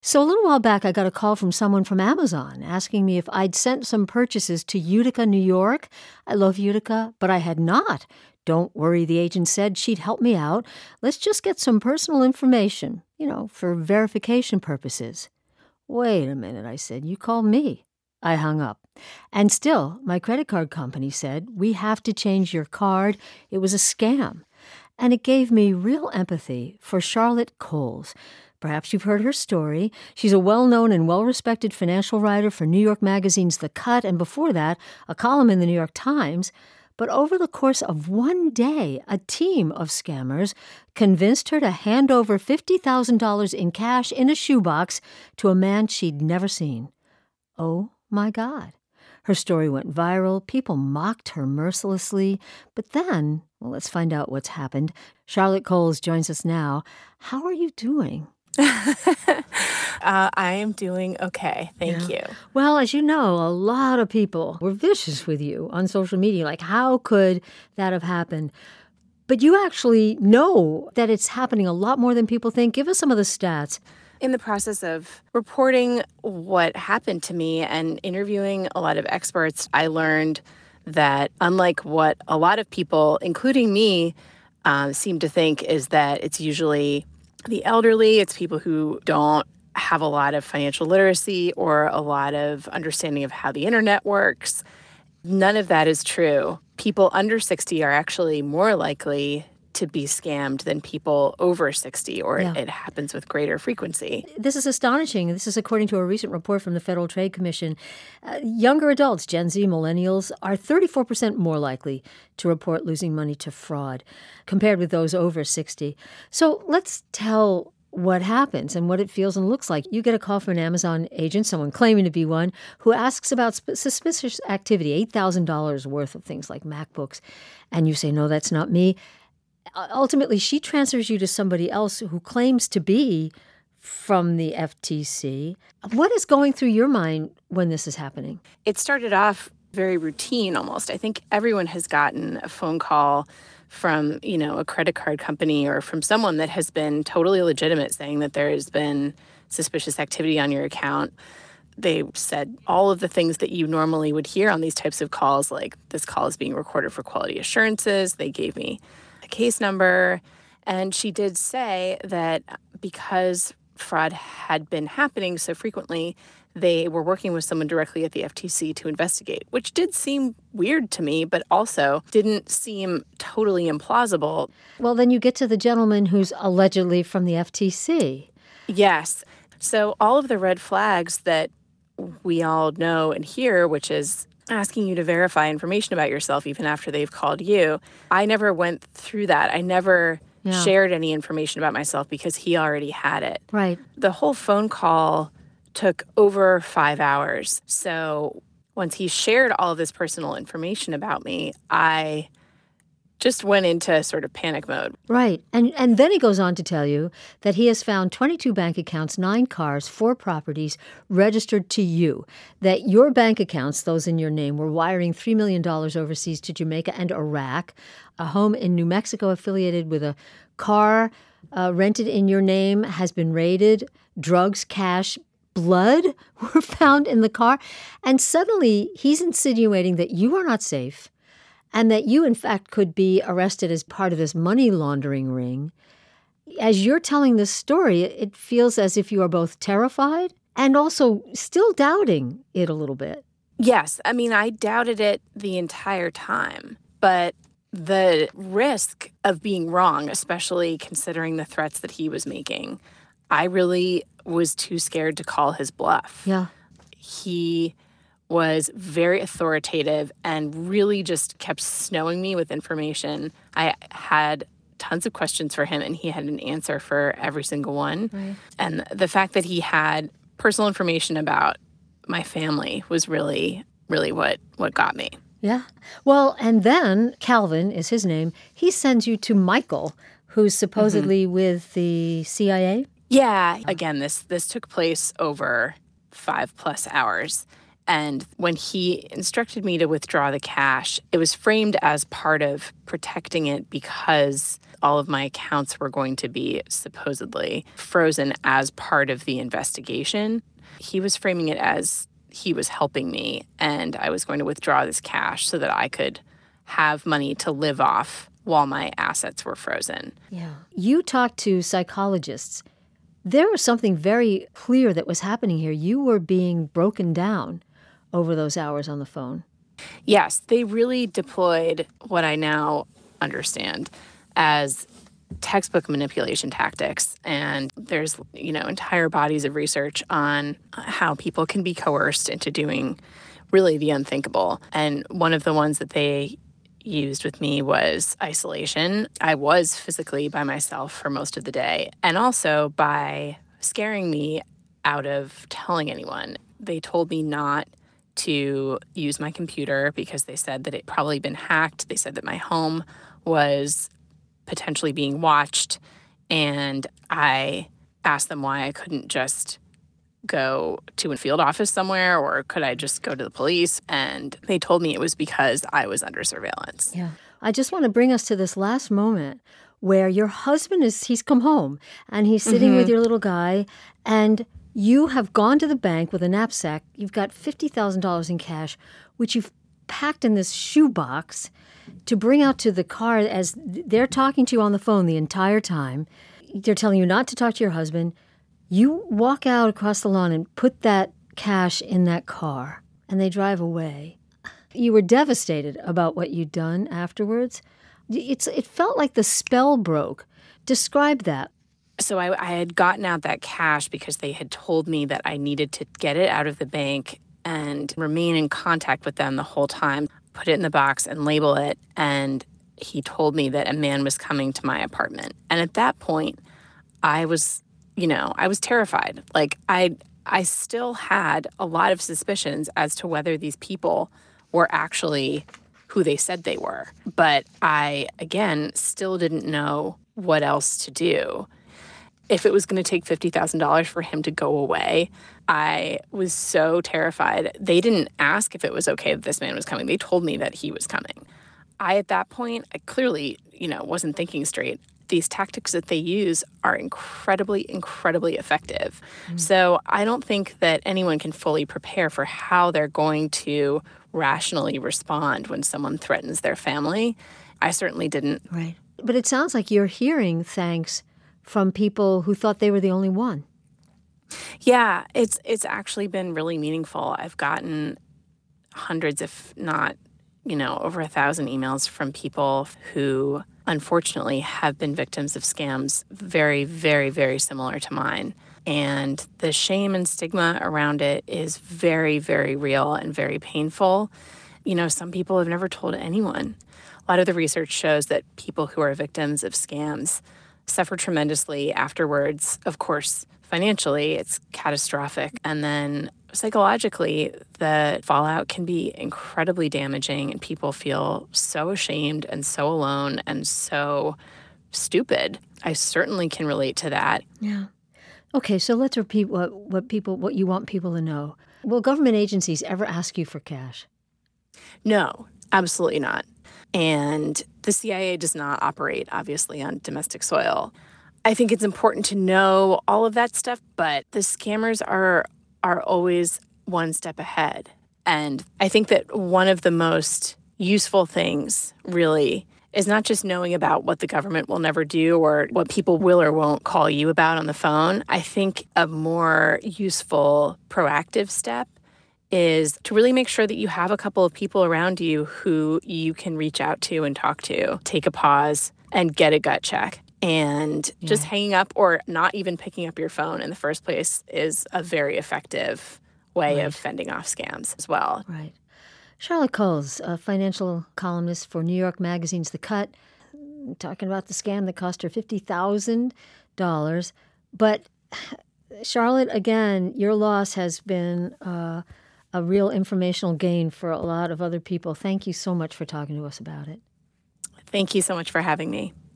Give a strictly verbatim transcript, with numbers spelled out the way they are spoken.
So a little while back, I got a call from someone from Amazon asking me if I'd sent some purchases to Utica, New York. I love Utica, but I had not. Don't worry, the agent said she'd help me out. Let's just get some personal information, you know, for verification purposes. Wait a minute, I said. You called me. I hung up. And still, my credit card company said, we have to change your card. It was a scam. And it gave me real empathy for Charlotte Coles. Perhaps you've heard her story. She's a well-known and well-respected financial writer for New York Magazine's The Cut, and before that, a column in the New York Times. But over the course of one day, a team of scammers convinced her to hand over fifty thousand dollars in cash in a shoebox to a man she'd never seen. Oh, my God. Her story went viral. People mocked her mercilessly. But then, well, let's find out what's happened. Charlotte Coles joins us now. How are you doing? uh, I am doing okay. Thank yeah. you. Well, as you know, a lot of people were vicious with you on social media. Like, how could that have happened? But you actually know that it's happening a lot more than people think. Give us some of the stats. In the process of reporting what happened to me and interviewing a lot of experts, I learned that unlike what a lot of people, including me, uh, seem to think, is that it's usually the elderly, it's people who don't have a lot of financial literacy or a lot of understanding of how the internet works. None of that is true. People under sixty are actually more likely to be scammed than people over sixty, or yeah. it happens with greater frequency. This is astonishing. This is according to a recent report from the Federal Trade Commission. Uh, younger adults, Gen Z, millennials, are thirty-four percent more likely to report losing money to fraud compared with those over sixty. So let's tell what happens and what it feels and looks like. You get a call from an Amazon agent, someone claiming to be one, who asks about sp- suspicious activity, eight thousand dollars worth of things like MacBooks, and you say, no, that's not me. Ultimately, she transfers you to somebody else who claims to be from the F T C. What is going through your mind when this is happening? It started off very routine almost. I think everyone has gotten a phone call from, you know, a credit card company or from someone that has been totally legitimate saying that there has been suspicious activity on your account. They said all of the things that you normally would hear on these types of calls, like this call is being recorded for quality assurances. They gave me case number. And she did say that because fraud had been happening so frequently, they were working with someone directly at the F T C to investigate, which did seem weird to me, but also didn't seem totally implausible. Well, then you get to the gentleman who's allegedly from the F T C. Yes. So all of the red flags that we all know and hear, which is asking you to verify information about yourself even after they've called you. I never went through that. I never yeah. shared any information about myself because he already had it. Right. The whole phone call took over five hours. So once he shared all of this personal information about me, I just went into sort of panic mode. Right. And and then he goes on to tell you that he has found twenty-two bank accounts, nine cars, four properties registered to you, that your bank accounts, those in your name, were wiring three million dollars overseas to Jamaica and Iraq, a home in New Mexico affiliated with a car uh, rented in your name has been raided, drugs, cash, blood were found in the car. And suddenly he's insinuating that you are not safe, and that you, in fact, could be arrested as part of this money laundering ring. As you're telling this story, it feels as if you are both terrified and also still doubting it a little bit. Yes. I mean, I doubted it the entire time. But the risk of being wrong, especially considering the threats that he was making, I really was too scared to call his bluff. Yeah. He was very authoritative and really just kept snowing me with information. I had tons of questions for him, and he had an answer for every single one. Right. And the fact that he had personal information about my family was really, really what, what got me. Yeah. Well, and then Calvin is his name. He sends you to Michael, who's supposedly mm-hmm. with the C I A. Yeah. Again, this this took place over five plus hours. And when he instructed me to withdraw the cash, it was framed as part of protecting it because all of my accounts were going to be supposedly frozen as part of the investigation. He was framing it as he was helping me, and I was going to withdraw this cash so that I could have money to live off while my assets were frozen. Yeah. You talked to psychologists. There was something very clear that was happening here. You were being broken down over those hours on the phone. Yes, they really deployed what I now understand as textbook manipulation tactics. And there's, you know, entire bodies of research on how people can be coerced into doing really the unthinkable. And one of the ones that they used with me was isolation. I was physically by myself for most of the day, and also by scaring me out of telling anyone. They told me not to use my computer because they said that it probably been hacked. They said that my home was potentially being watched, and I asked them why I couldn't just go to a field office somewhere, or could I just go to the police? And they told me it was because I was under surveillance. Yeah. I just want to bring us to this last moment where your husband is, he's come home and he's sitting Mm-hmm. with your little guy, and you have gone to the bank with a knapsack. You've got fifty thousand dollars in cash, which you've packed in this shoebox to bring out to the car as they're talking to you on the phone the entire time. They're telling you not to talk to your husband. You walk out across the lawn and put that cash in that car, and they drive away. You were devastated about what you'd done afterwards. It's, it felt like the spell broke. Describe that. So I, I had gotten out that cash because they had told me that I needed to get it out of the bank and remain in contact with them the whole time, put it in the box and label it. And he told me that a man was coming to my apartment. And at that point, I was, you know, I was terrified. Like I, I still had a lot of suspicions as to whether these people were actually who they said they were. But I, again, still didn't know what else to do. If it was going to take fifty thousand dollars for him to go away, I was so terrified. They didn't ask if it was okay that this man was coming. They told me that he was coming. I, at that point, I clearly, you know, wasn't thinking straight. These tactics that they use are incredibly, incredibly effective. Mm. So I don't think that anyone can fully prepare for how they're going to rationally respond when someone threatens their family. I certainly didn't. Right. But it sounds like you're hearing thanks from people who thought they were the only one. Yeah, it's it's actually been really meaningful. I've gotten hundreds, if not, you know, over a thousand emails from people who unfortunately have been victims of scams very, very, very similar to mine. And the shame and stigma around it is very, very real and very painful. You know, some people have never told anyone. A lot of the research shows that people who are victims of scams suffer tremendously afterwards. Of course, financially, it's catastrophic. And then psychologically, the fallout can be incredibly damaging, and people feel so ashamed and so alone and so stupid. I certainly can relate to that. Yeah. Okay, so let's repeat what, what people what you want people to know. Will government agencies ever ask you for cash? No, absolutely not. And the C I A does not operate, obviously, on domestic soil. I think it's important to know all of that stuff, but the scammers are are always one step ahead. And I think that one of the most useful things, really, is not just knowing about what the government will never do or what people will or won't call you about on the phone. I think a more useful proactive step is to really make sure that you have a couple of people around you who you can reach out to and talk to, take a pause and get a gut check. And yeah. just hanging up or not even picking up your phone in the first place is a very effective way right. of fending off scams as well. Right. Charlotte Coles, a financial columnist for New York Magazine's The Cut, talking about the scam that cost her fifty thousand dollars. But Charlotte, again, your loss has been uh, a real informational gain for a lot of other people. Thank you so much for talking to us about it. Thank you so much for having me.